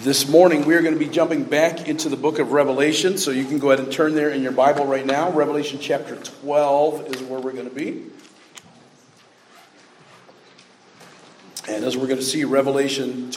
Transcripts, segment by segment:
This morning we are going to be jumping back into the book of Revelation, so you can go ahead and turn there in your Bible right now. Revelation chapter 12 is where we're going to be. And as we're going to see, Revelation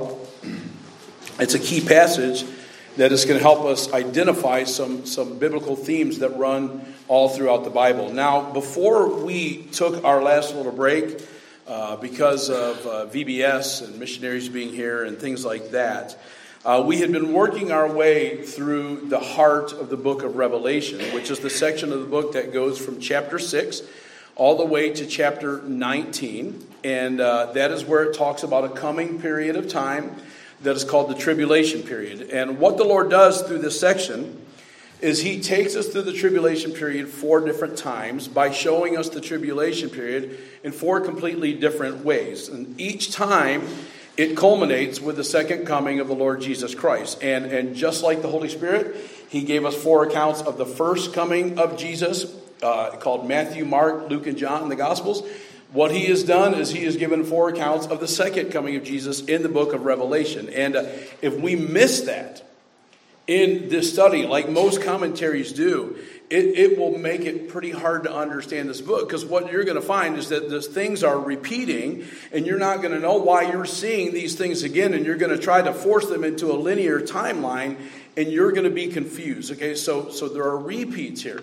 12, it's a key passage that is going to help us identify some biblical themes that run all throughout the Bible. Now, before we took our last little break, because of VBS and missionaries being here and things like that, we had been working our way through the heart of the book of Revelation, which is the section of the book that goes from chapter 6 all the way to chapter 19. And that is where it talks about a coming period of time that is called the tribulation period. And what the Lord does through this section is he takes us through the tribulation period 4 different times by showing us the tribulation period in 4 completely different ways. And each time it culminates with the second coming of the Lord Jesus Christ. And just like the Holy Spirit, he gave us 4 accounts of the first coming of Jesus, called Matthew, Mark, Luke, and John in the Gospels. What he has done is he has given 4 accounts of the second coming of Jesus in the book of Revelation. And if we miss that in this study, like most commentaries do, it will make it pretty hard to understand this book, because what you're going to find is that these things are repeating, and you're not going to know why you're seeing these things again, and you're going to try to force them into a linear timeline, and you're going to be confused. Okay, so there are repeats here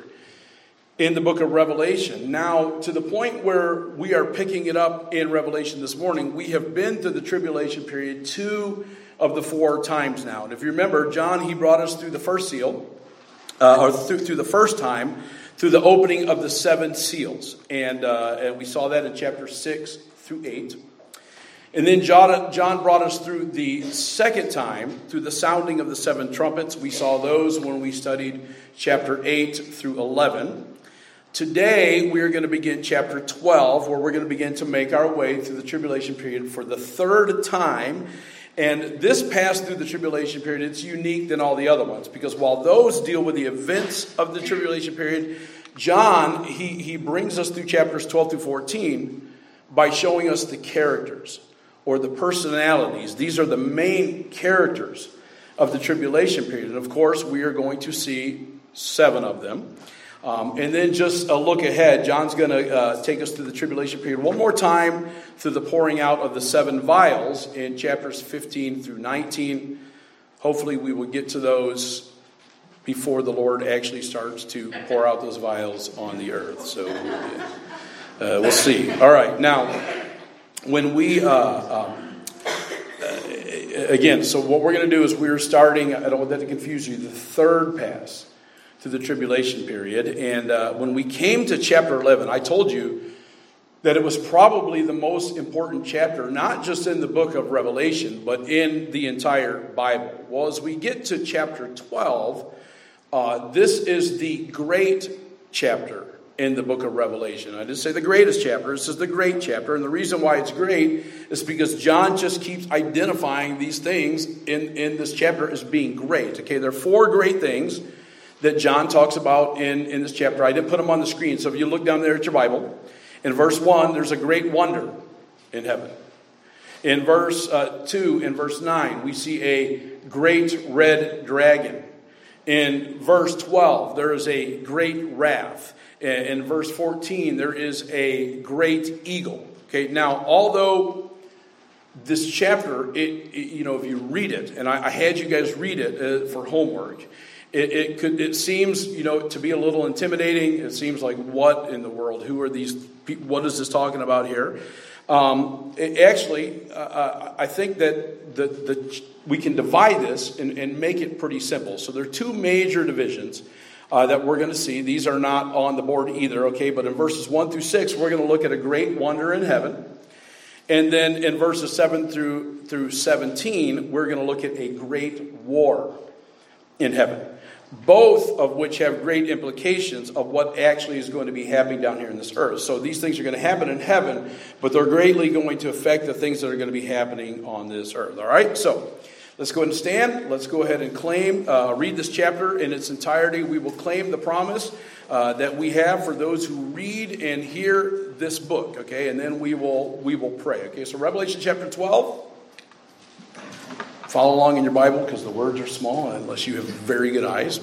in the book of Revelation. Now, to the point where we are picking it up in Revelation this morning, we have been through the tribulation period 2 of the 4 times now. And if you remember, John, he brought us through the first seal, or through the first time, through the opening of the 7 seals. And we saw that in chapter 6 through 8. And then John brought us through the second time, through the sounding of the 7 trumpets. We saw those when we studied chapter 8 through 11. Today, we are going to begin chapter 12, where we're going to begin to make our way through the tribulation period for the 3rd time. And this pass through the tribulation period, it's unique than all the other ones, because while those deal with the events of the tribulation period, John, he brings us through chapters 12 through 14 by showing us the characters or the personalities. These are the main characters of the tribulation period. And of course, we are going to see 7 of them. And then just a look ahead, John's going to take us through the tribulation period one more time through the pouring out of the 7 vials in chapters 15 through 19. Hopefully we will get to those before the Lord actually starts to pour out those vials on the earth. So we'll see. All right, now, when we... again, so what we're going to do is we're starting, I don't want that to confuse you, the 3rd pass through the tribulation period. And when we came to chapter 11, I told you that it was probably the most important chapter, not just in the book of Revelation, but in the entire Bible. Well, as we get to chapter 12, this is the great chapter in the book of Revelation. I didn't say the greatest chapter. This is the great chapter. And the reason why it's great is because John just keeps identifying these things in this chapter as being great. Okay, there are 4 great things that John talks about in this chapter. I didn't put them on the screen, so if you look down there at your Bible, in verse 1, there's a great wonder in heaven. In verse 2, in verse 9, we see a great red dragon. In verse 12, there is a great wrath. In verse 14, there is a great eagle. Okay, now, although this chapter, if you read it, and I had you guys read it for homework, it seems, to be a little intimidating. It seems like, what in the world? Who are these people? What is this talking about here? I think that we can divide this and make it pretty simple. So there are 2 major divisions that we're going to see. These are not on the board either, okay? But in verses 1 through 6, we're going to look at a great wonder in heaven. And then in verses 7 through 17, we're going to look at a great war in heaven, both of which have great implications of what actually is going to be happening down here in this earth. So these things are going to happen in heaven, but they're greatly going to affect the things that are going to be happening on this earth. All right, so let's go ahead and stand. Let's go ahead and read this chapter in its entirety. We will claim the promise that we have for those who read and hear this book, okay? And then we will pray, okay? So Revelation chapter 12. Follow along in your Bible because the words are small unless you have very good eyes.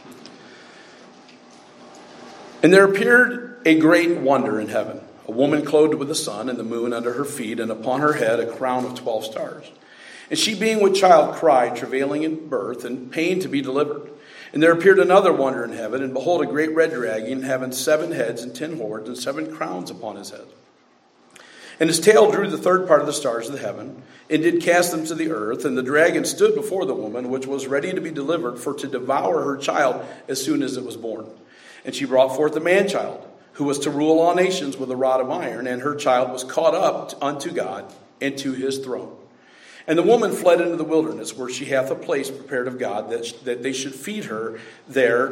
And there appeared a great wonder in heaven, a woman clothed with the sun and the moon under her feet, and upon her head a crown of 12 stars. And she, being with child, cried, travailing in birth, and pain to be delivered. And there appeared another wonder in heaven, and behold, a great red dragon, having 7 heads and 10 horns, and 7 crowns upon his head. And his tail drew the third part of the stars of the heaven, and did cast them to the earth. And the dragon stood before the woman, which was ready to be delivered, for to devour her child as soon as it was born. And she brought forth a man-child, who was to rule all nations with a rod of iron, and her child was caught up unto God and to his throne. And the woman fled into the wilderness, where she hath a place prepared of God, that they should feed her there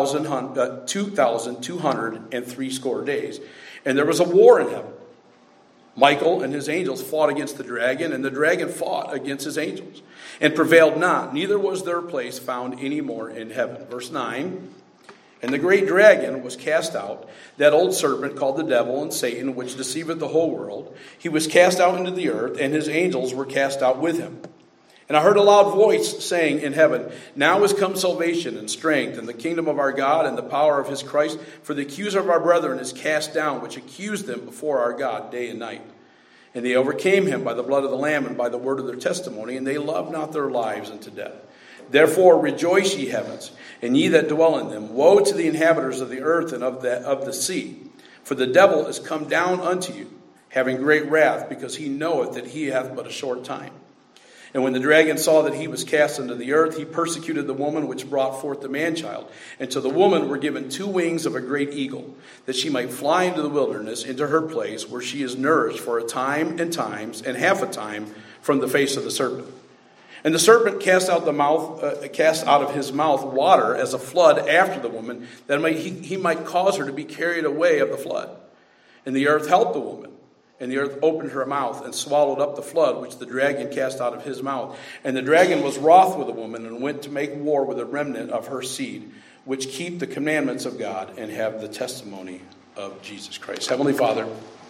2,260 days. And there was a war in heaven. Michael and his angels fought against the dragon, and the dragon fought against his angels, and prevailed not, neither was their place found any more in heaven. Verse 9, and the great dragon was cast out, that old serpent called the devil and Satan, which deceiveth the whole world. He was cast out into the earth, and his angels were cast out with him. And I heard a loud voice saying in heaven, now is come salvation and strength, and the kingdom of our God, and the power of his Christ. For the accuser of our brethren is cast down, which accused them before our God day and night. And they overcame him by the blood of the Lamb and by the word of their testimony, and they loved not their lives unto death. Therefore rejoice, ye heavens, and ye that dwell in them. Woe to the inhabitants of the earth and of the sea. For the devil is come down unto you, having great wrath, because he knoweth that he hath but a short time. And when the dragon saw that he was cast into the earth, he persecuted the woman which brought forth the man-child. And to the woman were given 2 wings of a great eagle, that she might fly into the wilderness, into her place, where she is nourished for a time and times and half a time from the face of the serpent. And the serpent cast out of his mouth water as a flood after the woman, that he might cause her to be carried away of the flood. And the earth helped the woman. And the earth opened her mouth and swallowed up the flood, which the dragon cast out of his mouth. And the dragon was wroth with the woman, and went to make war with the remnant of her seed, which keep the commandments of God and have the testimony of Jesus Christ. Heavenly Father,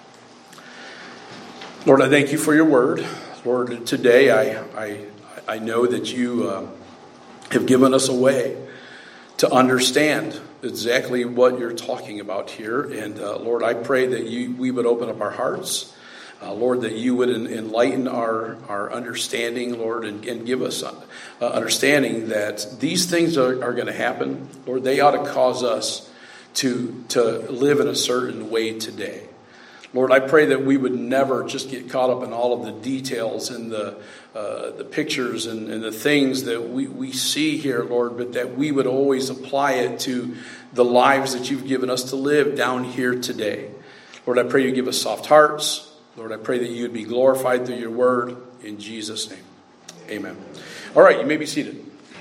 Lord, I thank you for your word. Lord, today I know that you have given us a way to understand exactly what you're talking about here. And Lord, I pray that we would open up our hearts. Lord, that you would enlighten our understanding, Lord, and give us understanding that these things are going to happen. Lord, they ought to cause us to live in a certain way today. Lord, I pray that we would never just get caught up in all of the details and the pictures and the things that we see here, Lord, but that we would always apply it to the lives that you've given us to live down here today. Lord, I pray you give us soft hearts. Lord, I pray that you would be glorified through your word. In Jesus' name, amen. All right, you may be seated.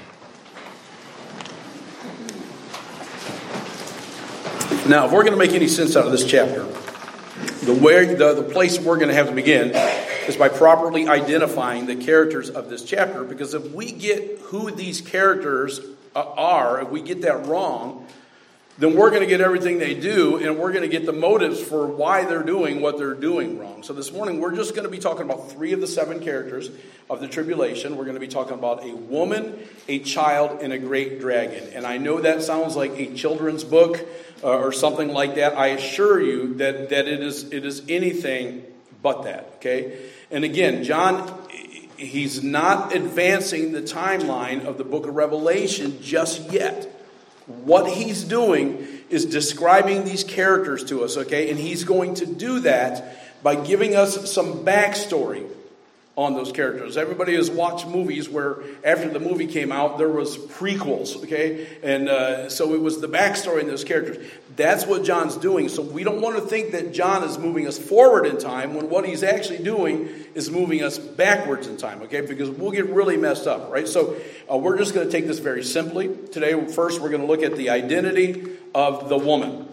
Now, if we're going to make any sense out of this chapter, the place we're going to have to begin is by properly identifying the characters of this chapter. Because if we get who these characters are, if we get that wrong, then we're going to get everything they do, and we're going to get the motives for why they're doing what they're doing wrong. So this morning, we're just going to be talking about 3 of the 7 characters of the tribulation. We're going to be talking about a woman, a child, and a great dragon. And I know that sounds like a children's book or something like that. I assure you that it is anything but that, okay? And again, John, he's not advancing the timeline of the book of Revelation just yet. What he's doing is describing these characters to us, okay? And he's going to do that by giving us some backstory on those characters. Everybody has watched movies where after the movie came out, there was prequels, okay? And so it was the backstory in those characters. That's what John's doing. So we don't want to think that John is moving us forward in time when what he's actually doing is moving us backwards in time, okay? Because we'll get really messed up, right? So we're just going to take this very simply. Today, first, we're going to look at the identity of the woman.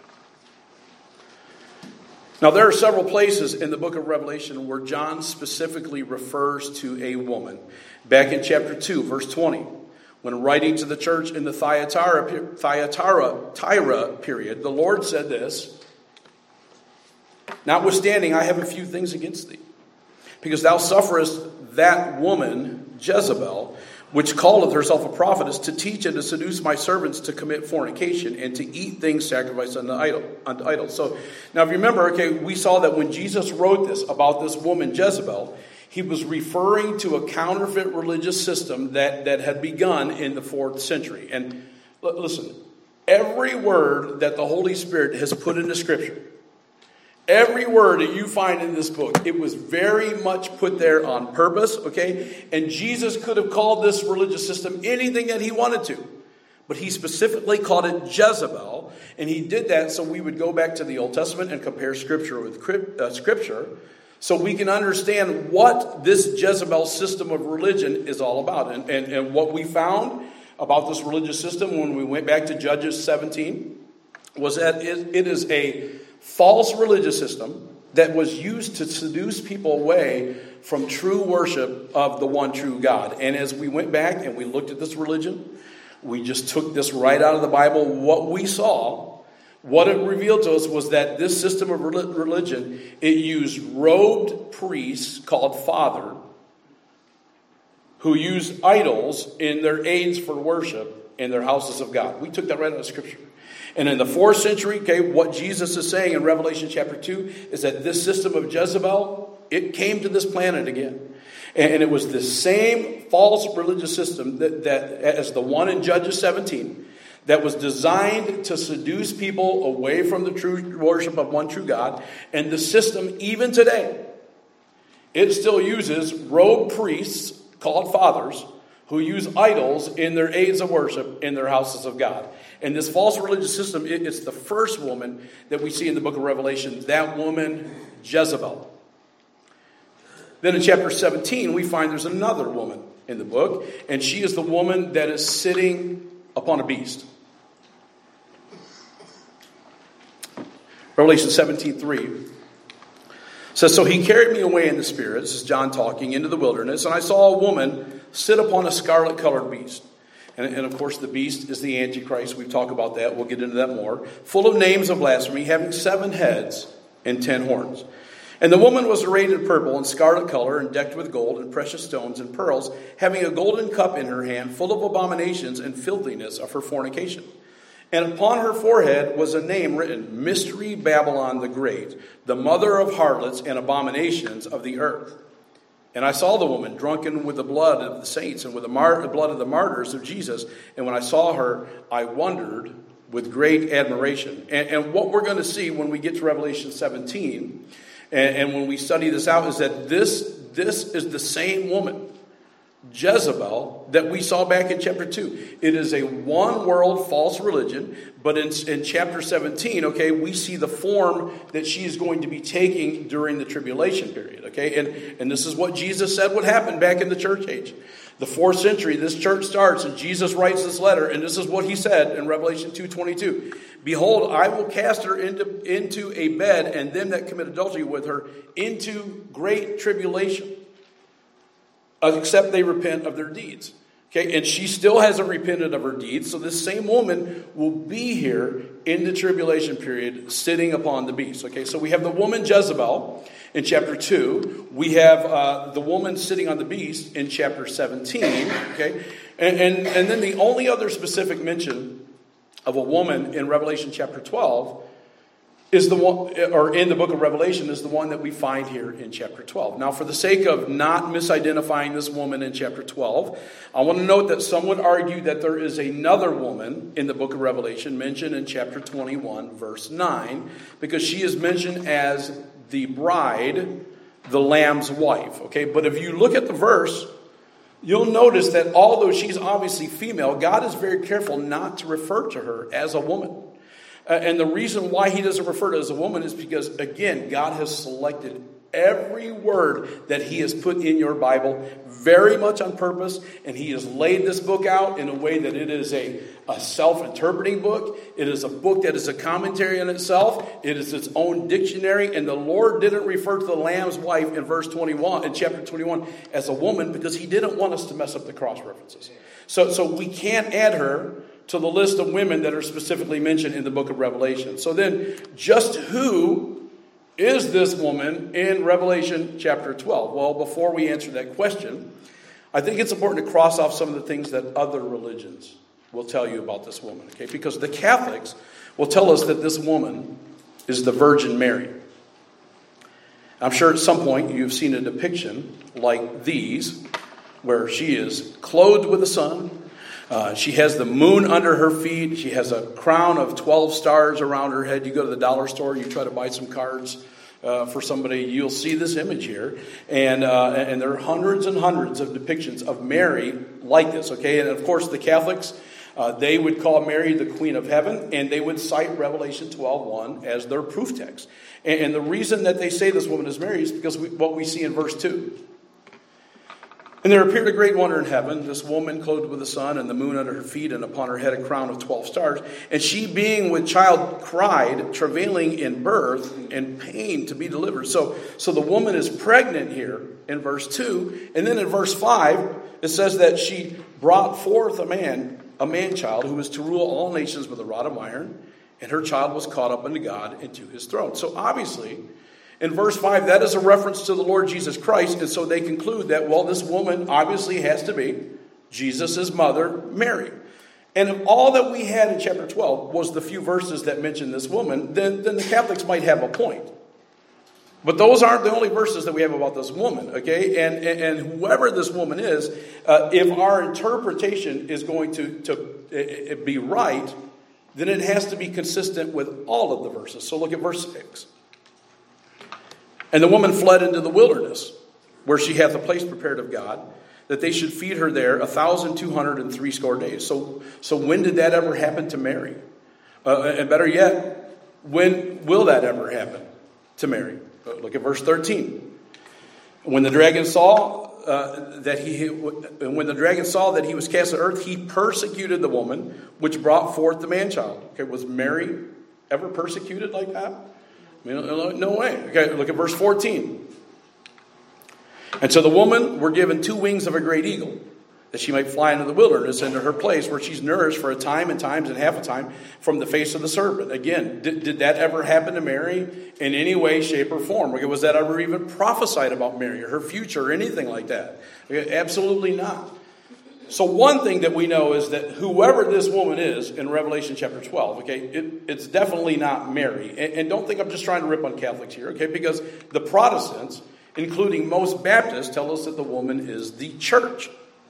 Now, there are several places in the book of Revelation where John specifically refers to a woman. Back in chapter 2, verse 20, when writing to the church in the Thyatira period, the Lord said this, "Notwithstanding, I have a few things against thee, because thou sufferest that woman Jezebel, which calleth herself a prophetess, to teach and to seduce my servants to commit fornication and to eat things sacrificed unto idols. So now if you remember, okay, we saw that when Jesus wrote this about this woman Jezebel, he was referring to a counterfeit religious system that had begun in the 4th century. And listen, every word that the Holy Spirit has put into Scripture, every word that you find in this book, it was very much put there on purpose, okay? And Jesus could have called this religious system anything that he wanted to. But he specifically called it Jezebel. And he did that so we would go back to the Old Testament and compare Scripture with Scripture, so we can understand what this Jezebel system of religion is all about. And what we found about this religious system when we went back to Judges 17 was that it is a false religious system that was used to seduce people away from true worship of the one true God. And as we went back and we looked at this religion, we just took this right out of the Bible. What we saw, what it revealed to us, was that this system of religion, it used robed priests called father, who used idols in their aids for worship in their houses of God. We took that right out of Scripture. And in the 4th century, okay, what Jesus is saying in Revelation chapter 2 is that this system of Jezebel, it came to this planet again. And it was the same false religious system that as the one in Judges 17, that was designed to seduce people away from the true worship of one true God. And the system, even today, it still uses robed priests called fathers who use idols in their aids of worship in their houses of God. And this false religious system, it's the first woman that we see in the book of Revelation, that woman, Jezebel. Then in chapter 17, we find there's another woman in the book, and she is the woman that is sitting upon a beast. Revelation 17:3 says, "So he carried me away in the spirit," this is John talking, "into the wilderness, and I saw a woman sit upon a scarlet-colored beast." And of course, the beast is the Antichrist. We've talked about that. We'll get into that more. "Full of names of blasphemy, having 7 heads and 10 horns. And the woman was arrayed in purple and scarlet color, and decked with gold and precious stones and pearls, having a golden cup in her hand, full of abominations and filthiness of her fornication. And upon her forehead was a name written, Mystery Babylon the Great, the mother of harlots and abominations of the earth. And I saw the woman drunken with the blood of the saints and with the blood of the martyrs of Jesus. And when I saw her, I wondered with great admiration." And what we're going to see when we get to Revelation 17, and when we study this out, is that this is the same woman, Jezebel, that we saw back in chapter 2. It is a one-world false religion, but in chapter 17, okay, we see the form that she is going to be taking during the tribulation period, okay? And this is what Jesus said would happen back in the church age. The 4th century, this church starts, and Jesus writes this letter, and this is what he said in Revelation 2:22. "Behold, I will cast her into a bed, and them that commit adultery with her into great tribulation, except they repent of their deeds." Okay, and she still hasn't repented of her deeds, so this same woman will be here in the tribulation period, sitting upon the beast. Okay, so we have the woman Jezebel in chapter 2. We have the woman sitting on the beast in chapter 17. Okay, and then the only other specific mention of a woman in Revelation chapter 12 is the one, or in the book of Revelation, is the one that we find here in chapter 12. Now, for the sake of not misidentifying this woman in chapter 12, I want to note that some would argue that there is another woman in the book of Revelation mentioned in chapter 21, verse 9, because she is mentioned as the bride, the Lamb's wife. Okay, but if you look at the verse, you'll notice that although she's obviously female, God is very careful not to refer to her as a woman. And the reason why he doesn't refer to her as a woman is because, again, God has selected every word that he has put in your Bible very much on purpose. And he has laid this book out in a way that it is a self-interpreting book. It is a book that is a commentary on itself. It is its own dictionary. And the Lord didn't refer to the Lamb's wife in chapter 21, as a woman, because he didn't want us to mess up the cross references. So we can't add her to the list of women that are specifically mentioned in the book of Revelation. So then, just who is this woman in Revelation chapter 12? Well, before we answer that question, I think it's important to cross off some of the things that other religions will tell you about this woman, okay? Because the Catholics will tell us that this woman is the Virgin Mary. I'm sure at some point you've seen a depiction like these, where she is clothed with the sun. She has the moon under her feet. She has a crown of 12 stars around her head. You go to the dollar store, you try to buy some cards for somebody, you'll see this image here. And there are hundreds and hundreds of depictions of Mary like this, okay? And of course, the Catholics, they would call Mary the Queen of Heaven, and they would cite Revelation 12:1 as their proof text. And the reason that they say this woman is Mary is because what we see in verse 2. And there appeared a great wonder in heaven, this woman clothed with the sun and the moon under her feet, and upon her head a crown of 12 stars. And she, being with child, cried, travailing in birth and pain to be delivered. So the woman is pregnant here in verse 2. And then in verse 5, it says that she brought forth a man-child, who was to rule all nations with a rod of iron. And her child was caught up unto God and to his throne. So obviously, in verse 5, that is a reference to the Lord Jesus Christ. And so they conclude that, well, this woman obviously has to be Jesus' mother, Mary. And if all that we had in chapter 12 was the few verses that mention this woman, then the Catholics might have a point. But those aren't the only verses that we have about this woman, okay? And whoever this woman is, if our interpretation is going to be right, then it has to be consistent with all of the verses. So look at verse 6. And the woman fled into the wilderness, where she hath a place prepared of God, that they should feed her there 1,260 days. So when did that ever happen to Mary? And better yet, when will that ever happen to Mary? Look at verse 13. When the dragon saw that he was cast to earth, he persecuted the woman which brought forth the man-child. Okay, was Mary ever persecuted like that? I mean, no way. Okay, look at verse 14. And to the woman were given 2 wings of a great eagle, that she might fly into the wilderness, into her place where she's nourished for a time and times and half a time from the face of the serpent. Again, did that ever happen to Mary in any way, shape, or form? Was that ever even prophesied about Mary or her future or anything like that? Okay, absolutely not. So one thing that we know is that whoever this woman is in Revelation chapter 12, okay, it's definitely not Mary. And don't think I'm just trying to rip on Catholics here, okay, because the Protestants, including most Baptists, tell us that the woman is the church.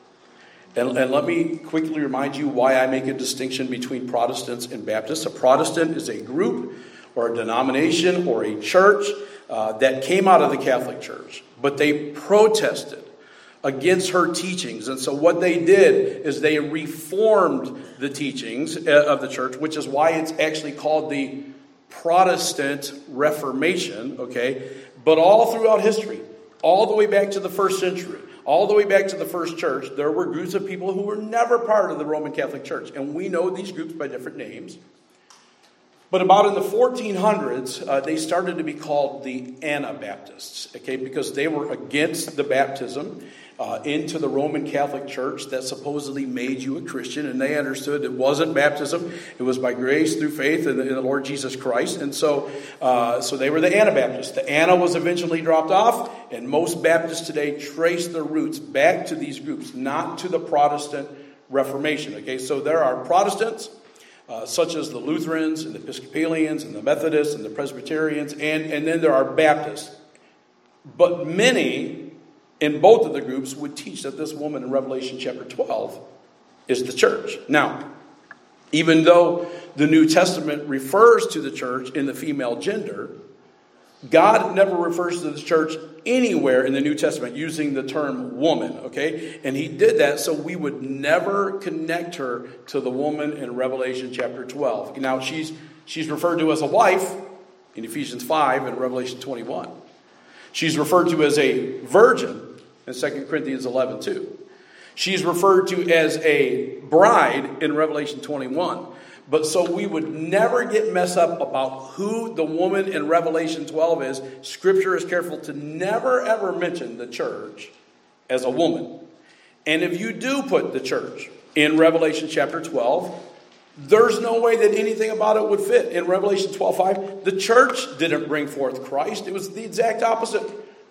And let me quickly remind you why I make a distinction between Protestants and Baptists. A Protestant is a group or a denomination or a church that came out of the Catholic Church, but they protested against her teachings. And so what they did is they reformed the teachings of the church, which is why it's actually called the Protestant Reformation, okay? But all throughout history, all the way back to the first century, all the way back to the first church, there were groups of people who were never part of the Roman Catholic Church. And we know these groups by different names. But about in the 1400s, they started to be called the Anabaptists, okay, because they were against the baptism into the Roman Catholic Church that supposedly made you a Christian. And they understood it wasn't baptism. It was by grace through faith in the Lord Jesus Christ. And so they were the Anabaptists. The Anna was eventually dropped off. And most Baptists today trace their roots back to these groups, not to the Protestant Reformation. Okay, so there are Protestants, such as the Lutherans and the Episcopalians and the Methodists and the Presbyterians, and then there are Baptists. But many in both of the groups would teach that this woman in Revelation chapter 12 is the church. Now, even though the New Testament refers to the church in the female gender, God never refers to the church anywhere in the New Testament using the term woman, okay? And he did that so we would never connect her to the woman in Revelation chapter 12. Now, she's referred to as a wife in Ephesians 5 and Revelation 21. She's referred to as a virgin in 2 Corinthians 11 too. She's referred to as a bride in Revelation 21. But so we would never get messed up about who the woman in Revelation 12 is. Scripture is careful to never ever mention the church as a woman. And if you do put the church in Revelation chapter 12, there's no way that anything about it would fit. In Revelation 12:5, the church didn't bring forth Christ. It was the exact opposite.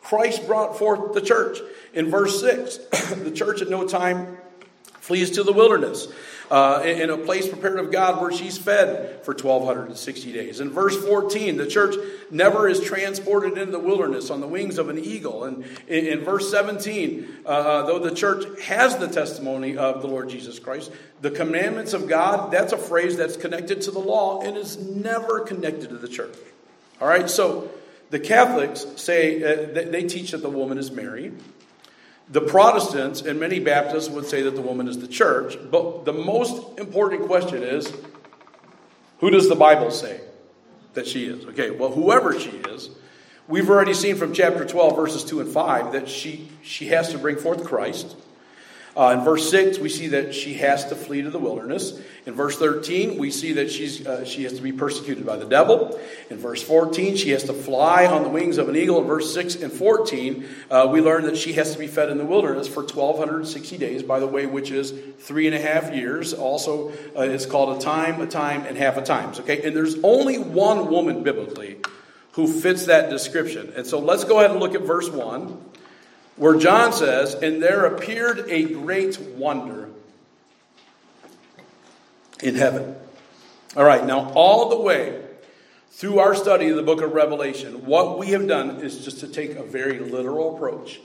Christ brought forth the church. In verse 6, the church at no time flees to the wilderness, in a place prepared of God where she's fed for 1,260 days. In verse 14, the church never is transported into the wilderness on the wings of an eagle. And in verse 17, though the church has the testimony of the Lord Jesus Christ, the commandments of God, that's a phrase that's connected to the law and is never connected to the church. All right, so the Catholics say, they teach that the woman is Mary. The Protestants and many Baptists would say that the woman is the church. But the most important question is, who does the Bible say that she is? Okay, well, whoever she is, we've already seen from chapter 12, verses 2 and 5, that she has to bring forth Christ. In verse 6, we see that she has to flee to the wilderness. In verse 13, we see that she has to be persecuted by the devil. In verse 14, she has to fly on the wings of an eagle. In verse 6 and 14, we learn that she has to be fed in the wilderness for 1,260 days, by the way, which is 3.5 years. Also, it's called a time, and half a times. Okay, and there's only one woman biblically who fits that description. And so let's go ahead and look at verse 1. Where John says, and there appeared a great wonder in heaven. All right, now all the way through our study of the book of Revelation, what we have done is just to take a very literal approach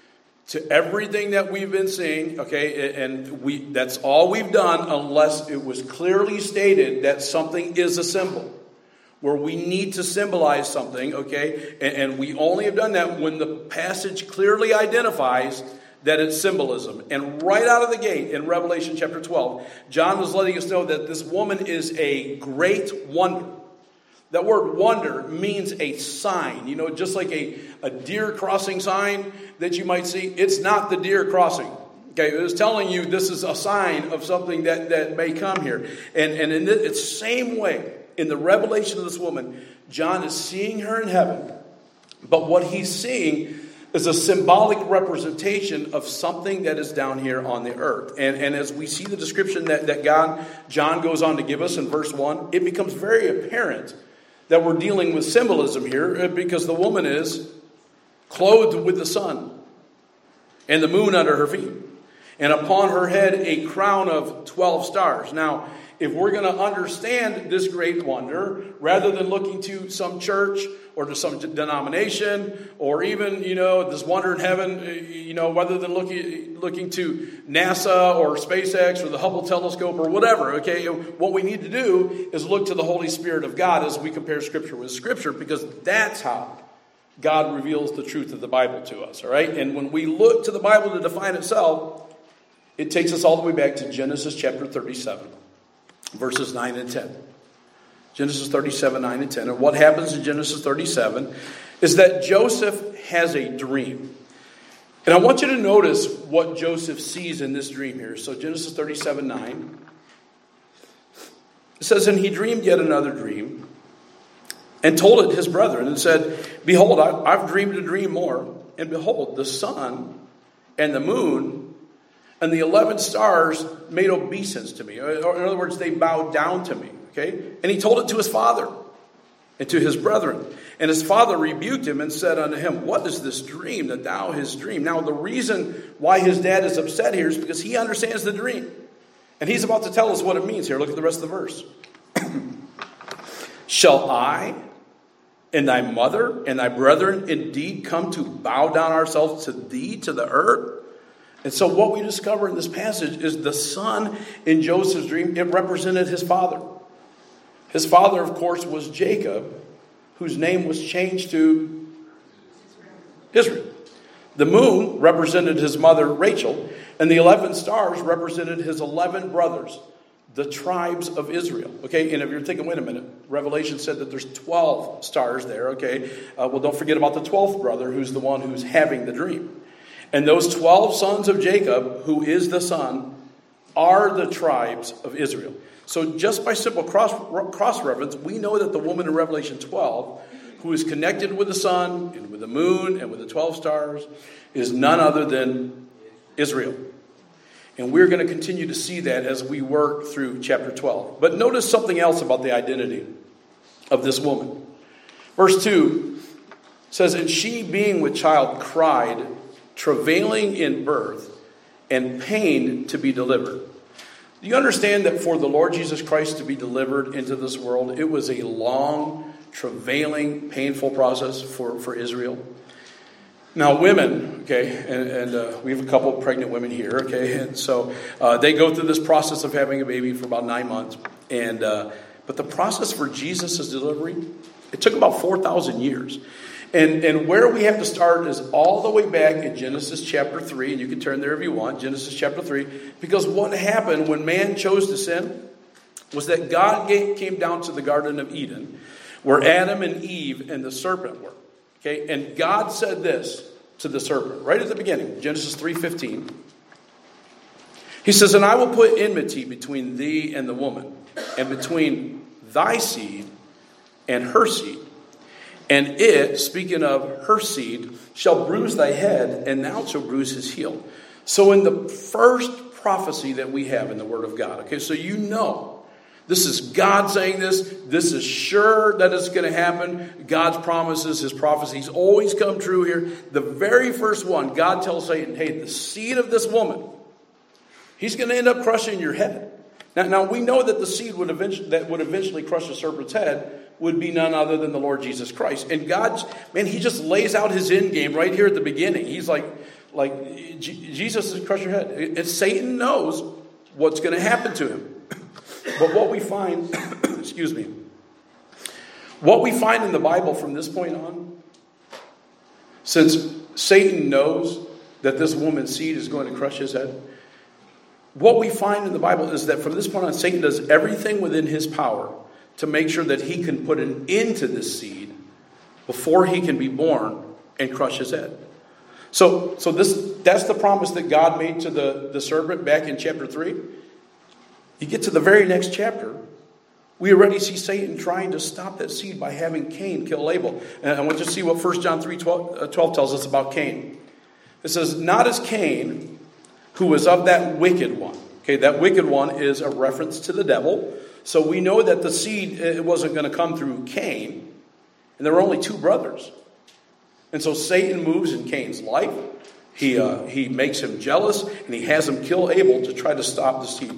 to everything that we've been seeing, okay, and that's all we've done unless it was clearly stated that something is a symbol. Where we need to symbolize something, okay? And we only have done that when the passage clearly identifies that it's symbolism. And right out of the gate in Revelation chapter 12, John was letting us know that this woman is a great wonder. That word wonder means a sign. You know, just like a deer crossing sign that you might see. It's not the deer crossing. Okay, it was telling you this is a sign of something that may come here. And in the same way, in the revelation of this woman, John is seeing her in heaven. But what he's seeing is a symbolic representation of something that is down here on the earth. And as we see the description that John goes on to give us in verse 1, it becomes very apparent that we're dealing with symbolism here, because the woman is clothed with the sun and the moon under her feet, and upon her head a crown of 12 stars. Now, if we're going to understand this great wonder, rather than looking to some church or to some denomination, or even, this wonder in heaven, rather than looking to NASA or SpaceX or the Hubble telescope or whatever, okay, what we need to do is look to the Holy Spirit of God as we compare Scripture with Scripture, because that's how God reveals the truth of the Bible to us, all right? And when we look to the Bible to define itself, it takes us all the way back to Genesis chapter 37. Verses 9 and 10. Genesis 37, 9 and 10. And what happens in Genesis 37 is that Joseph has a dream. And I want you to notice what Joseph sees in this dream here. So Genesis 37, 9. It says, and he dreamed yet another dream, and told it his brethren, and said, behold, I've dreamed a dream more. And behold, the sun and the moon and the 11 stars made obeisance to me. Or in other words, they bowed down to me. Okay? And he told it to his father and to his brethren. And his father rebuked him and said unto him, what is this dream that thou hast dreamed? Now, the reason why his dad is upset here is because he understands the dream. And he's about to tell us what it means here. Look at the rest of the verse. Shall I and thy mother and thy brethren indeed come to bow down ourselves to thee, to the earth? And so what we discover in this passage is the sun in Joseph's dream, it represented his father. His father, of course, was Jacob, whose name was changed to Israel. The moon represented his mother, Rachel, and the 11 stars represented his 11 brothers, the tribes of Israel. Okay, and if you're thinking, wait a minute, Revelation said that there's 12 stars there, okay? Well, don't forget about the 12th brother, who's the one who's having the dream. And those 12 sons of Jacob, who is the son, are the tribes of Israel. So just by simple cross-reference, we know that the woman in Revelation 12, who is connected with the sun and with the moon and with the 12 stars, is none other than Israel. And we're going to continue to see that as we work through chapter 12. But notice something else about the identity of this woman. Verse 2 says, and she being with child cried, travailing in birth, and pain to be delivered. Do you understand that for the Lord Jesus Christ to be delivered into this world, it was a long, travailing, painful process for Israel? Now, women, okay, and we have a couple of pregnant women here, okay, and so they go through this process of having a baby for about 9 months, and but the process for Jesus' delivery, it took about 4,000 years. And where we have to start is all the way back in Genesis chapter 3, and you can turn there if you want, Genesis chapter 3, because what happened when man chose to sin was that God came down to the Garden of Eden, where Adam and Eve and the serpent were. Okay, and God said this to the serpent right at the beginning, Genesis 3:15. He says, and I will put enmity between thee and the woman, and between thy seed and her seed. And it, speaking of her seed, shall bruise thy head, and thou shalt bruise his heel. So in the first prophecy that we have in the Word of God, okay, so you know, this is God saying this. This is sure that it's going to happen. God's promises, his prophecies always come true here. The very first one, God tells Satan, hey, the seed of this woman, he's going to end up crushing your head. Now we know that the seed would eventually crush the serpent's head would be none other than the Lord Jesus Christ. And God, man, he just lays out his end game right here at the beginning. He's like Jesus is crush your head. And Satan knows what's going to happen to him. But what we find, what we find in the Bible from this point on, since Satan knows that this woman's seed is going to crush his head, what we find in the Bible is that from this point on, Satan does everything within his power to make sure that he can put an end to this seed before he can be born and crush his head. So that's the promise that God made to the serpent back in chapter 3. You get to the very next chapter, we already see Satan trying to stop that seed by having Cain kill Abel. And I want you to see what 1 John 3:12 tells us about Cain. It says, not as Cain, who was of that wicked one. Okay, that wicked one is a reference to the devil. So we know that the seed, it wasn't going to come through Cain. And there were only 2 brothers. And so Satan moves in Cain's life. He makes him jealous, and he has him kill Abel to try to stop the seed.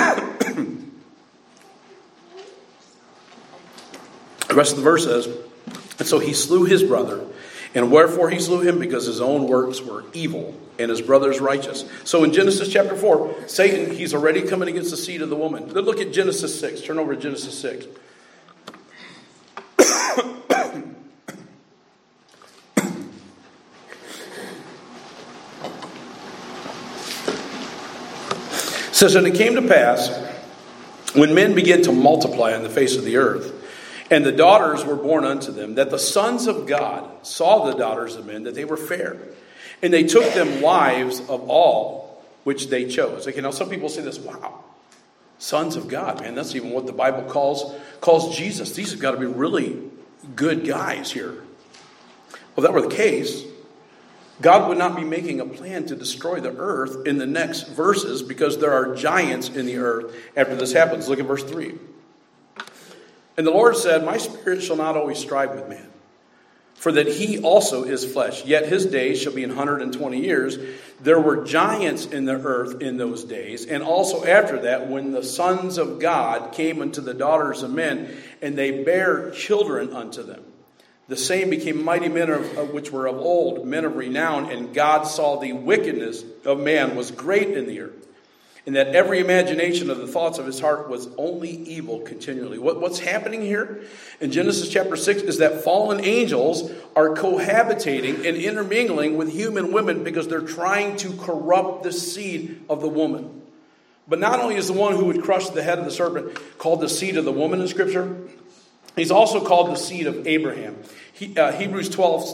The rest of the verse says, and so he slew his brother. And wherefore he slew him? Because his own works were evil, and his brother's righteous. So in Genesis chapter 4, Satan, he's already coming against the seed of the woman. Let's look at Genesis 6. Turn over to Genesis 6. It says, and it came to pass, when men began to multiply on the face of the earth, and the daughters were born unto them, that the sons of God saw the daughters of men, that they were fair. And they took them wives of all which they chose. Okay, now some people say this, wow, sons of God, man, that's even what the Bible calls Jesus. These have got to be really good guys here. Well, if that were the case, God would not be making a plan to destroy the earth in the next verses, because there are giants in the earth after this happens. Look at verse 3. And the Lord said, my spirit shall not always strive with man, for that he also is flesh. Yet his days shall be 120 years. There were giants in the earth in those days. And also after that, when the sons of God came unto the daughters of men, and they bare children unto them. The same became mighty men which were of old, men of renown. And God saw the wickedness of man was great in the earth, and that every imagination of the thoughts of his heart was only evil continually. What's happening here in Genesis chapter 6 is that fallen angels are cohabitating and intermingling with human women because they're trying to corrupt the seed of the woman. But not only is the one who would crush the head of the serpent called the seed of the woman in Scripture, he's also called the seed of Abraham. Hebrews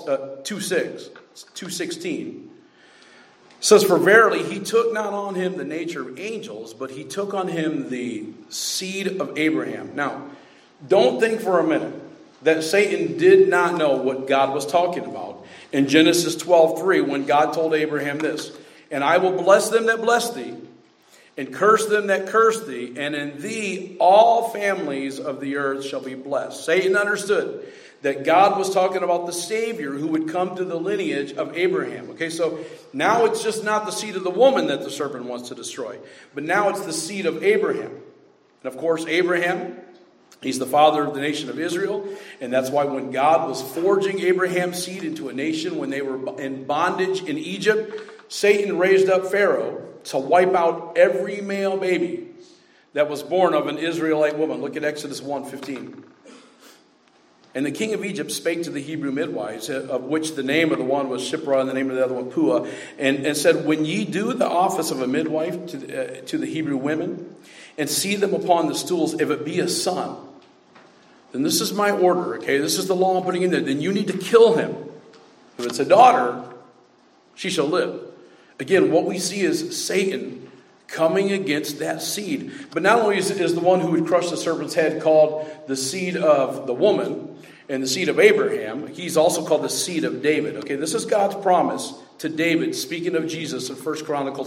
2:16 says, for verily he took not on him the nature of angels, but he took on him the seed of Abraham. Now, don't think for a minute that Satan did not know what God was talking about. In Genesis 12:3, when God told Abraham this, and I will bless them that bless thee, and curse them that curse thee, and in thee all families of the earth shall be blessed. Satan understood that God was talking about the Savior who would come to the lineage of Abraham. Okay, so now it's just not the seed of the woman that the serpent wants to destroy, but now it's the seed of Abraham. And of course, Abraham, he's the father of the nation of Israel, and that's why when God was forging Abraham's seed into a nation, when they were in bondage in Egypt, Satan raised up Pharaoh to wipe out every male baby that was born of an Israelite woman. Look at Exodus 1:15. And the king of Egypt spake to the Hebrew midwives, of which the name of the one was Shiphrah and the name of the other one Puah, and said, when ye do the office of a midwife to the Hebrew women, and see them upon the stools, if it be a son, then this is my order, okay? This is the law I'm putting in there. Then you need to kill him. If it's a daughter, she shall live. Again, what we see is Satan coming against that seed. But not only is the one who would crush the serpent's head called the seed of the woman and the seed of Abraham, he's also called the seed of David. Okay, this is God's promise to David, speaking of Jesus in 1 Chronicles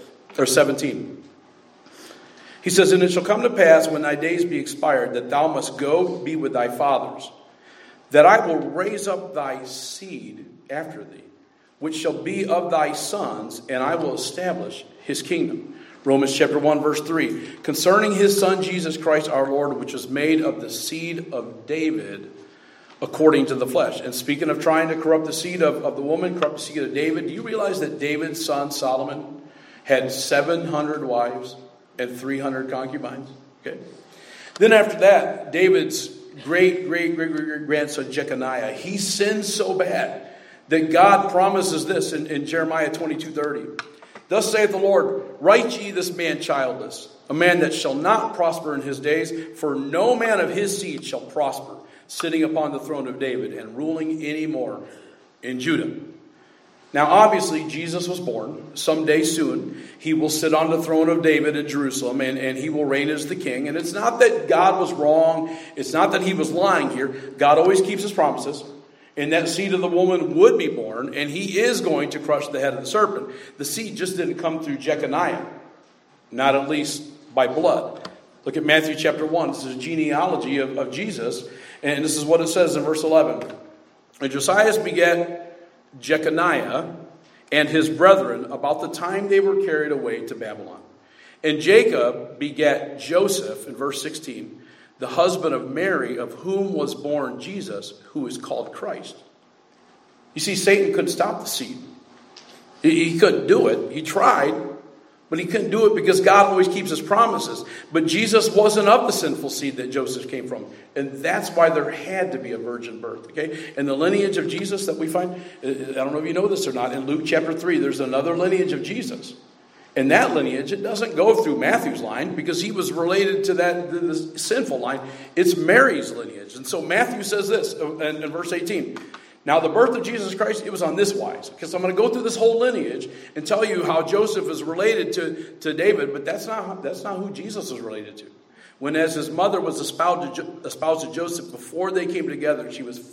17. He says, and it shall come to pass when thy days be expired, that thou must go be with thy fathers, that I will raise up thy seed after thee, which shall be of thy sons, and I will establish his kingdom. Romans chapter 1, verse 3. Concerning his son Jesus Christ our Lord, which was made of the seed of David according to the flesh. And speaking of trying to corrupt the seed of the woman, corrupt the seed of David, do you realize that David's son Solomon had 700 wives and 300 concubines? Okay. Then after that, David's great-grandson Jeconiah, he sinned so bad that God promises this in Jeremiah 22:30. Thus saith the Lord, write ye this man childless, a man that shall not prosper in his days, for no man of his seed shall prosper, sitting upon the throne of David and ruling any more in Judah. Now obviously Jesus was born. Someday soon he will sit on the throne of David in Jerusalem, and he will reign as the king. And it's not that God was wrong. It's not that he was lying here. God always keeps his promises. And that seed of the woman would be born, and he is going to crush the head of the serpent. The seed just didn't come through Jeconiah, not at least by blood. Look at Matthew chapter 1. This is a genealogy of Jesus, and this is what it says in verse 11. And Josiah begat Jeconiah and his brethren about the time they were carried away to Babylon. And Jacob begat Joseph, in verse 16, the husband of Mary, of whom was born Jesus, who is called Christ. You see, Satan couldn't stop the seed. He couldn't do it. He tried, but he couldn't do it because God always keeps his promises. But Jesus wasn't of the sinful seed that Joseph came from. And that's why there had to be a virgin birth. Okay? And the lineage of Jesus that we find, I don't know if you know this or not, in Luke chapter 3, there's another lineage of Jesus. And that lineage, it doesn't go through Matthew's line because he was related to the sinful line. It's Mary's lineage. And so Matthew says this in verse 18. Now the birth of Jesus Christ, it was on this wise. Because I'm going to go through this whole lineage and tell you how Joseph is related to David. But that's not who Jesus is related to. When as his mother was espoused to Joseph before they came together, she was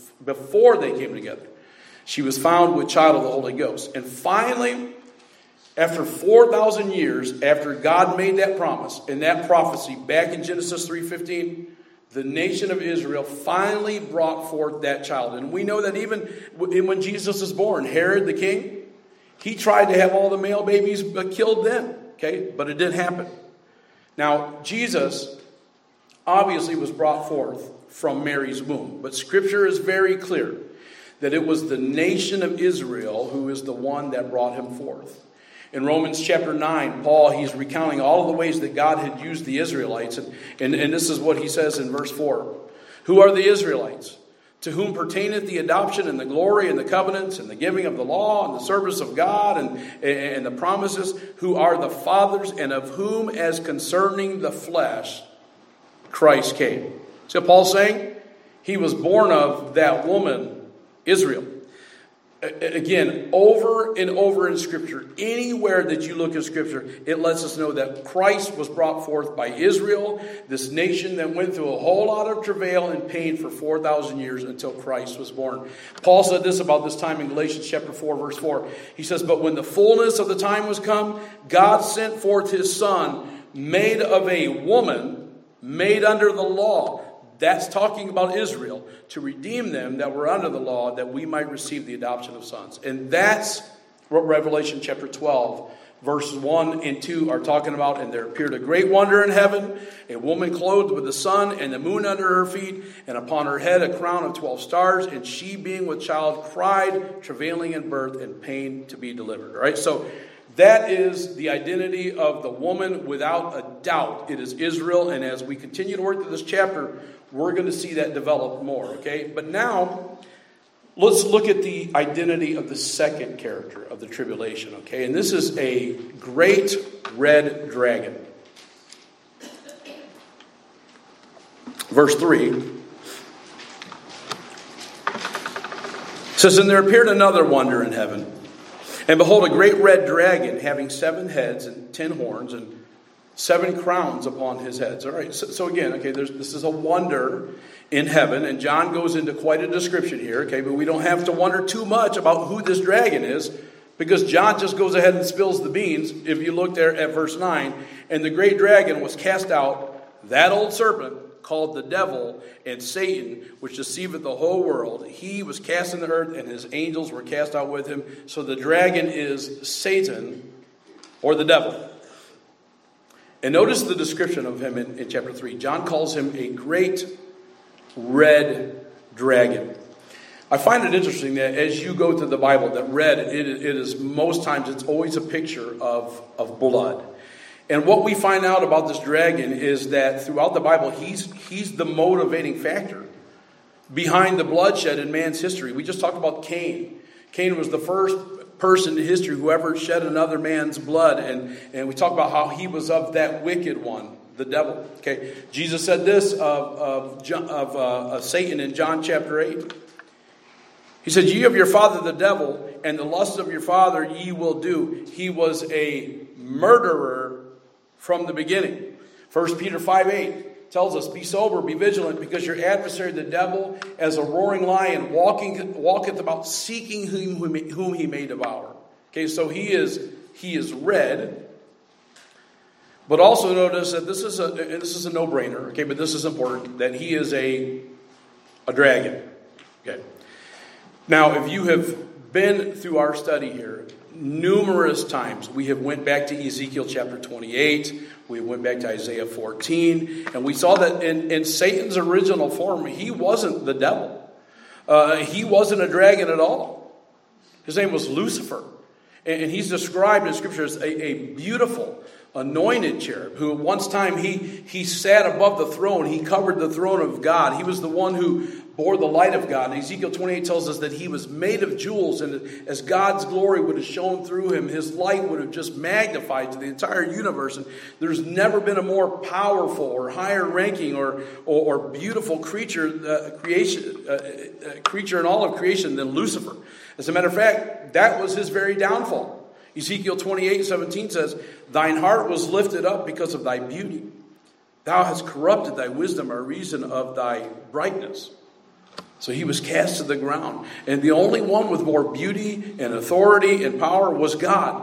found with child of the Holy Ghost. And finally, after 4,000 years, after God made that promise and that prophecy back in Genesis 3:15, the nation of Israel finally brought forth that child. And we know that even when Jesus was born, Herod the king, he tried to have all the male babies killed then. Okay, but it didn't happen. Now, Jesus obviously was brought forth from Mary's womb. But Scripture is very clear that it was the nation of Israel who is the one that brought him forth. In Romans chapter 9, Paul, he's recounting all of the ways that God had used the Israelites. And this is what he says in verse 4. Who are the Israelites? To whom pertaineth the adoption and the glory and the covenants and the giving of the law and the service of God and the promises, who are the fathers, and of whom as concerning the flesh Christ came. See what Paul's saying? He was born of that woman, Israel. Again, over and over in Scripture, anywhere that you look at Scripture, it lets us know that Christ was brought forth by Israel, this nation that went through a whole lot of travail and pain for 4,000 years until Christ was born. Paul said this about this time in Galatians chapter 4, verse 4. He says, but when the fullness of the time was come, God sent forth his Son, made of a woman, made under the law, That's talking about Israel, to redeem them that were under the law, that we might receive the adoption of sons. And that's what Revelation chapter 12, verses 1 and 2 are talking about. And there appeared a great wonder in heaven, a woman clothed with the sun and the moon under her feet, and upon her head a crown of 12 stars. And she, being with child, cried, travailing in birth and pain to be delivered. All right, so that is the identity of the woman without a doubt. It is Israel, and as we continue to work through this chapter, we're going to see that develop more, okay? But now, let's look at the identity of the second character of the tribulation, okay? And this is a great red dragon. Verse 3 says, "And there appeared another wonder in heaven. And behold, a great red dragon, having 7 heads and 10 horns, and 7 crowns upon his heads." All right, so again, okay, this is a wonder in heaven, and John goes into quite a description here, okay, but we don't have to wonder too much about who this dragon is, because John just goes ahead and spills the beans. If you look there at verse 9, "And the great dragon was cast out, that old serpent, called the devil and Satan, which deceiveth the whole world. He was cast in the earth, and his angels were cast out with him." So the dragon is Satan, or the devil. And notice the description of him in chapter 3. John calls him a great red dragon. I find it interesting that as you go through the Bible, that red, it is most times, it's always a picture of blood. And what we find out about this dragon is that throughout the Bible, he's the motivating factor behind the bloodshed in man's history. We just talked about Cain. Cain was the first person in history who ever shed another man's blood. And we talk about how he was of that wicked one, the devil. Okay, Jesus said this of Satan in John chapter 8. He said, "Ye of your father the devil, and the lusts of your father ye will do. He was a murderer from the beginning." 1 Peter 5:8 tells us, "Be sober, be vigilant, because your adversary the devil, as a roaring lion, walketh about seeking whom he may devour." Okay, so he is red. But also notice that this is a no-brainer, okay, but this is important, that he is a dragon. Okay. Now, if you have been through our study here, numerous times we have went back to Ezekiel chapter 28, we went back to Isaiah 14, and we saw that in Satan's original form, he wasn't the devil. He wasn't a dragon at all. His name was Lucifer. And he's described in Scripture as a beautiful, anointed cherub, who at one time he sat above the throne. He covered the throne of God. He was the one who bore the light of God. And Ezekiel 28 tells us that he was made of jewels, and as God's glory would have shone through him, his light would have just magnified to the entire universe. And there's never been a more powerful or higher ranking or beautiful creature in all of creation than Lucifer. As a matter of fact, that was his very downfall. Ezekiel 28:17 says, "Thine heart was lifted up because of thy beauty. Thou hast corrupted thy wisdom by reason of thy brightness." So he was cast to the ground. And the only one with more beauty and authority and power was God.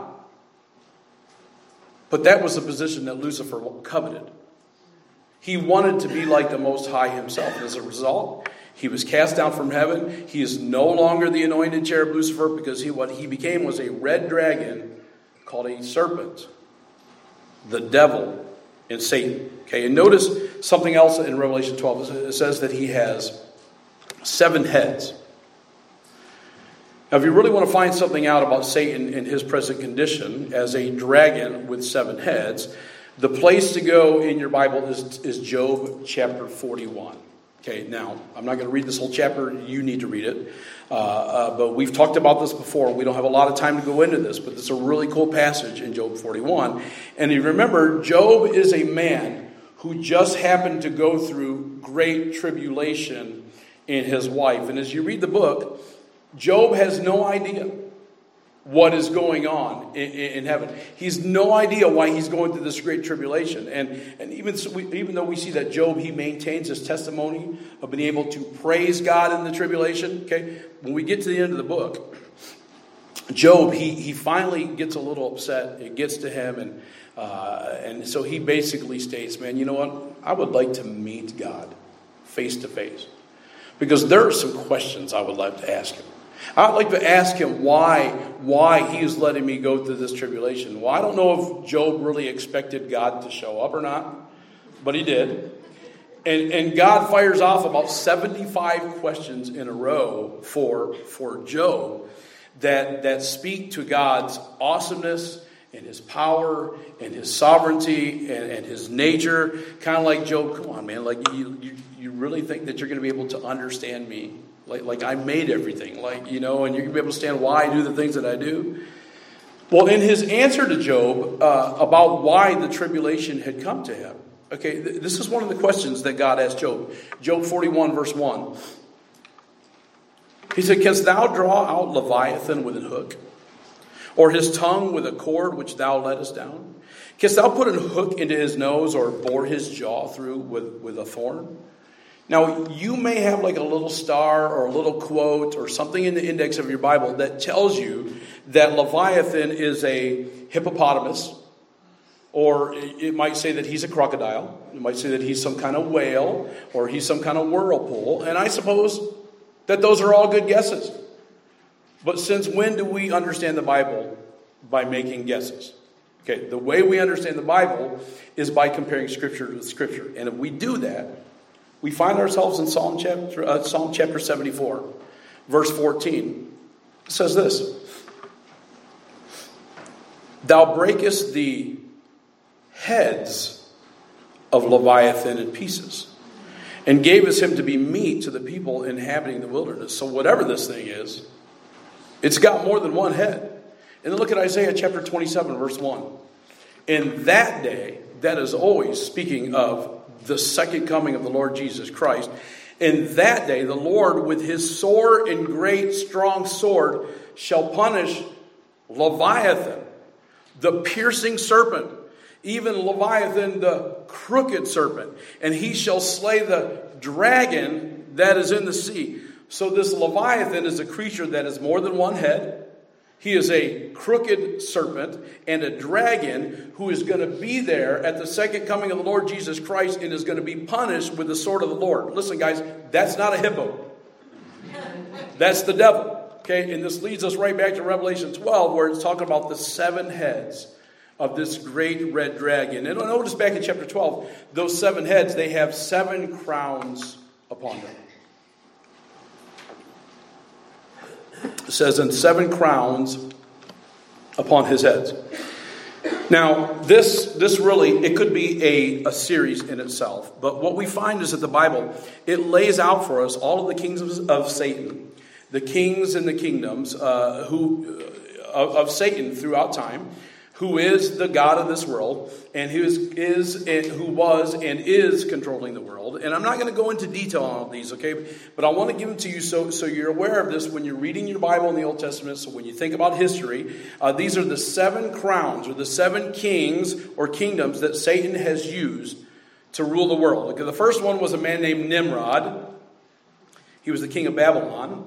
But that was the position that Lucifer coveted. He wanted to be like the Most High himself. As a result, he was cast down from heaven. He is no longer the anointed cherub Lucifer, because what he became was a red dragon called a serpent, the devil, and Satan. Okay, and notice something else in Revelation 12. It says that he has 7 heads. Now, if you really want to find something out about Satan in his present condition as a dragon with 7 heads, the place to go in your Bible is Job chapter 41. Okay, now, I'm not going to read this whole chapter. You need to read it. But we've talked about this before. We don't have a lot of time to go into this, but it's a really cool passage in Job 41. And you remember, Job is a man who just happened to go through great tribulation in his wife. And as you read the book, Job has no idea what is going on in heaven. He's no idea why he's going through this great tribulation. And even though we see that Job, he maintains his testimony of being able to praise God in the tribulation. Okay, when we get to the end of the book, Job, he finally gets a little upset. It gets to him, and so he basically states, "Man, you know what? I would like to meet God face to face. Because there are some questions I would like to ask him. I'd like to ask him why he is letting me go through this tribulation. Well, I don't know if Job really expected God to show up or not, but he did. And God fires off about 75 questions in a row for Job that speak to God's awesomeness and his power and his sovereignty and his nature. Kind of like Job, come on, man, like you really think that you're going to be able to understand me? Like I made everything, and you're going to be able to understand why I do the things that I do? Well, in his answer to Job about why the tribulation had come to him, okay, this is one of the questions that God asked Job. Job 41, verse 1. He said, "Canst thou draw out Leviathan with an hook, or his tongue with a cord which thou lettest down? Canst thou put an hook into his nose, or bore his jaw through with a thorn?" Now, you may have like a little star or a little quote or something in the index of your Bible that tells you that Leviathan is a hippopotamus, or it might say that he's a crocodile. It might say that he's some kind of whale, or he's some kind of whirlpool. And I suppose that those are all good guesses. But since when do we understand the Bible? By making guesses. Okay, the way we understand the Bible is by comparing Scripture to Scripture. And if we do that, we find ourselves in Psalm chapter 74, verse 14. It says this: "Thou breakest the heads of Leviathan in pieces, and gavest him to be meat to the people inhabiting the wilderness." So whatever this thing is, it's got more than one head. And then look at Isaiah chapter 27, verse 1. "In that day," that is always speaking of the second coming of the Lord Jesus Christ. "In that day, the Lord with his sore and great strong sword shall punish Leviathan, the piercing serpent, even Leviathan, the crooked serpent. And he shall slay the dragon that is in the sea." So this Leviathan is a creature that has more than one head. He is a crooked serpent and a dragon who is going to be there at the second coming of the Lord Jesus Christ and is going to be punished with the sword of the Lord. Listen, guys, that's not a hippo. That's the devil. Okay, and this leads us right back to Revelation 12, where it's talking about the 7 heads of this great red dragon. And notice back in chapter 12, those 7 heads, they have 7 crowns upon them. It says, "and 7 crowns upon his heads." Now, this really, it could be a series in itself. But what we find is that the Bible, it lays out for us all of the kings of Satan, the kings and the kingdoms of Satan throughout time, who is the God of this world, and who was and is controlling the world. And I'm not going to go into detail on all these, okay? But I want to give them to you so you're aware of this when you're reading your Bible in the Old Testament. So when you think about history, these are the 7 crowns, or the 7 kings or kingdoms that Satan has used to rule the world. Okay, the first one was a man named Nimrod. He was the king of Babylon.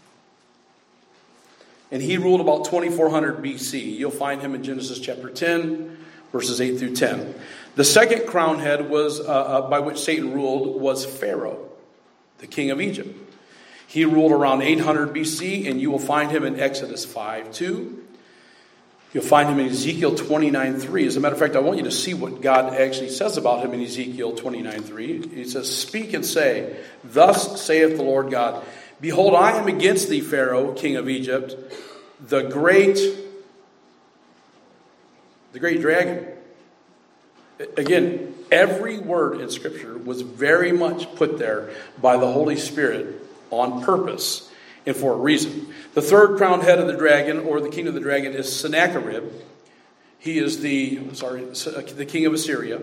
And he ruled about 2400 BC. You'll find him in Genesis chapter 10, verses 8 through 10. The second crown head was by which Satan ruled was Pharaoh, the king of Egypt. He ruled around 800 BC, and you will find him in Exodus 5:2. You'll find him in Ezekiel 29:3. As a matter of fact, I want you to see what God actually says about him in Ezekiel 29:3. He says, "Speak and say, Thus saith the Lord God, Behold, I am against thee, Pharaoh, king of Egypt, the great dragon." Again, every word in Scripture was very much put there by the Holy Spirit on purpose and for a reason. The third crowned head of the dragon, or the king of the dragon, is Sennacherib. He is the king of Assyria.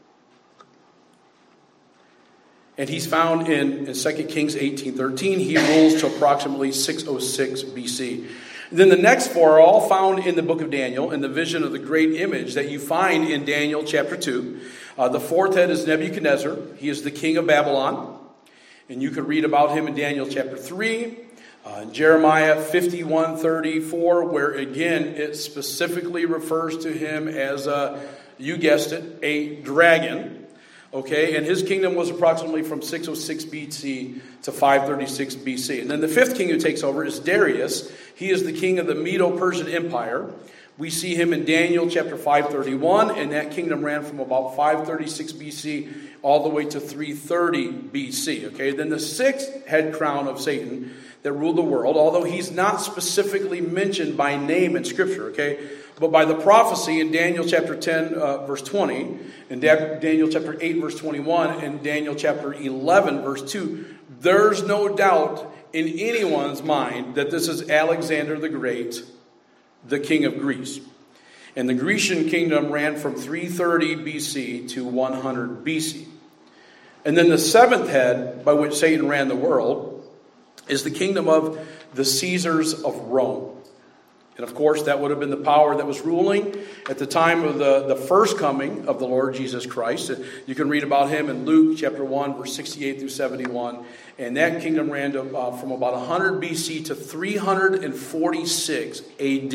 And he's found in 2 Kings 18:13. He rules to approximately 606 BC. Then the next 4 are all found in the book of Daniel, in the vision of the great image that you find in Daniel chapter 2. The 4th head is Nebuchadnezzar. He is the king of Babylon. And you could read about him in Daniel chapter 3, Jeremiah 51:34, where again it specifically refers to him as, you guessed it, a dragon. Okay, and his kingdom was approximately from 606 BC to 536 BC. And then the fifth king who takes over is Darius. He is the king of the Medo-Persian Empire. We see him in Daniel chapter 531, and that kingdom ran from about 536 BC all the way to 330 BC. Okay, then the sixth head crown of Satan that ruled the world, although he's not specifically mentioned by name in Scripture, okay, but by the prophecy in Daniel chapter 10, verse 20, and Daniel chapter 8, verse 21, and Daniel chapter 11, verse 2, there's no doubt in anyone's mind that this is Alexander the Great, the king of Greece. And the Grecian kingdom ran from 330 BC to 100 BC. And then the seventh head by which Satan ran the world is the kingdom of the Caesars of Rome. And of course, that would have been the power that was ruling at the time of the first coming of the Lord Jesus Christ. You can read about him in Luke chapter 1, verse 68 through 71. And that kingdom ran from about 100 BC to 346 AD.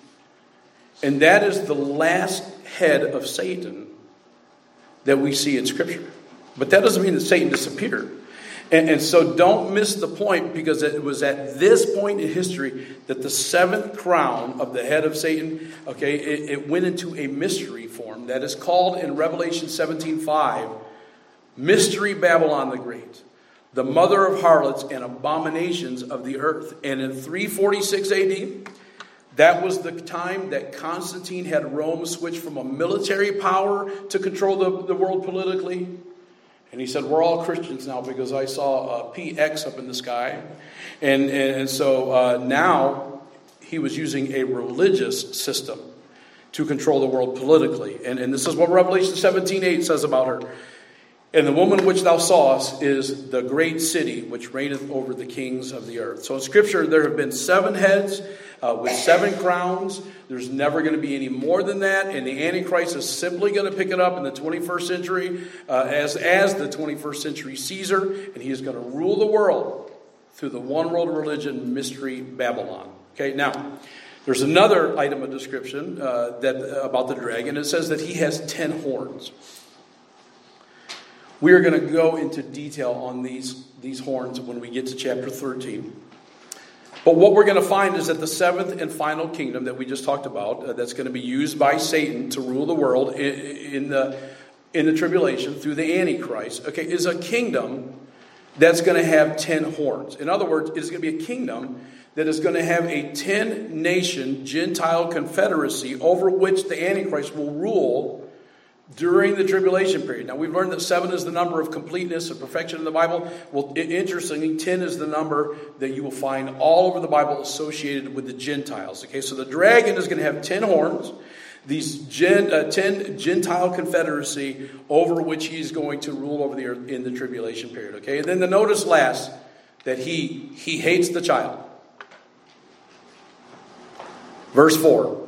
And that is the last head of Satan that we see in Scripture. But that doesn't mean that Satan disappeared. And so don't miss the point, because it was at this point in history that the seventh crown of the head of Satan, okay, it went into a mystery form that is called in Revelation 17:5, Mystery Babylon the Great, the mother of harlots and abominations of the earth. And in 346 AD, that was the time that Constantine had Rome switch from a military power to control the world politically. And he said, we're all Christians now because I saw PX up in the sky. And so now he was using a religious system to control the world politically. And this is what Revelation 17:8 says about her. And the woman which thou sawest is the great city which reigneth over the kings of the earth. So in Scripture there have been seven heads with seven crowns. There's never going to be any more than that. And the Antichrist is simply going to pick it up in the 21st century as the 21st century Caesar. And he is going to rule the world through the one world religion, Mystery Babylon. Okay, now there's another item of description about the dragon. It says that he has 10 horns. We are going to go into detail on these horns when we get to chapter 13. But what we're going to find is that the seventh and final kingdom that we just talked about, that's going to be used by Satan to rule the world in the tribulation through the Antichrist, okay, is a kingdom that's going to have 10 horns. In other words, it is going to be a kingdom that is going to have a 10-nation Gentile confederacy over which the Antichrist will rule during the tribulation period. Now, we've learned that 7 is the number of completeness and perfection in the Bible. Well, interestingly, 10 is the number that you will find all over the Bible associated with the Gentiles. Okay, so the dragon is going to have 10 horns, these 10 Gentile confederacy over which he's going to rule over the earth in the tribulation period. Okay, and then the notice last that he hates the child. Verse 4.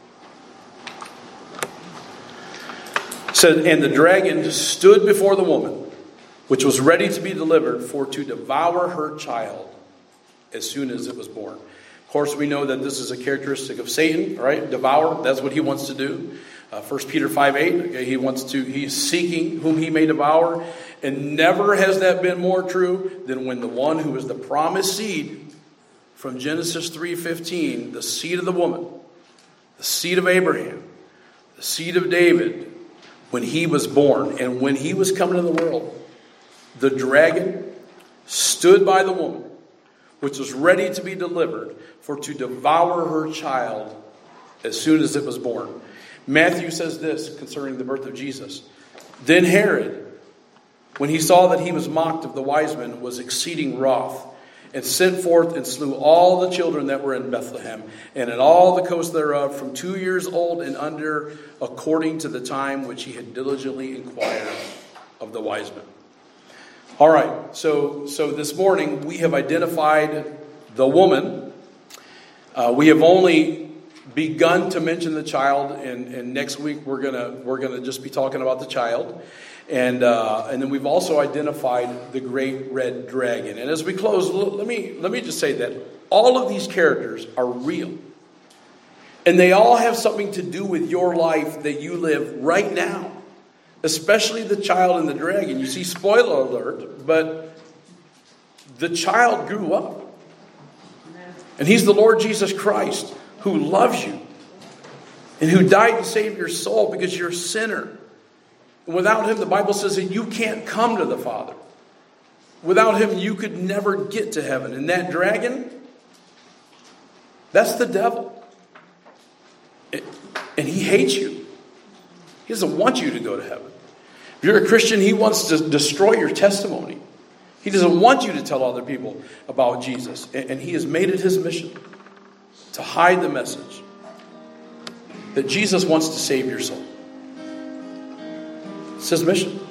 Said, and the dragon stood before the woman, which was ready to be delivered, for to devour her child as soon as it was born. Of course, we know that this is a characteristic of Satan, right? Devour, that's what he wants to do. 1 Peter 5:8, okay, he's seeking whom he may devour. And never has that been more true than when the one who is the promised seed from Genesis 3:15, the seed of the woman, the seed of Abraham, the seed of David, when he was born and when he was coming into the world, the dragon stood by the woman, which was ready to be delivered, for to devour her child as soon as it was born. Matthew says this concerning the birth of Jesus. Then Herod, when he saw that he was mocked of the wise men, was exceeding wroth, and sent forth and slew all the children that were in Bethlehem, and in all the coast thereof, from 2 years old and under, according to the time which he had diligently inquired of the wise men. All right, so this morning we have identified the woman. We have only begun to mention the child, and next week we're gonna just be talking about the child. And then we've also identified the great red dragon. And as we close, let me just say that all of these characters are real. And they all have something to do with your life that you live right now. especially the child and the dragon. You see, spoiler alert, but the child grew up. And he's the Lord Jesus Christ who loves you and who died to save your soul because you're a sinner. And without him, the Bible says that you can't come to the Father. Without him, you could never get to heaven. And that dragon, that's the devil. And he hates you. He doesn't want you to go to heaven. If you're a Christian, he wants to destroy your testimony. He doesn't want you to tell other people about Jesus. And he has made it his mission to hide the message that Jesus wants to save your soul. It's his mission.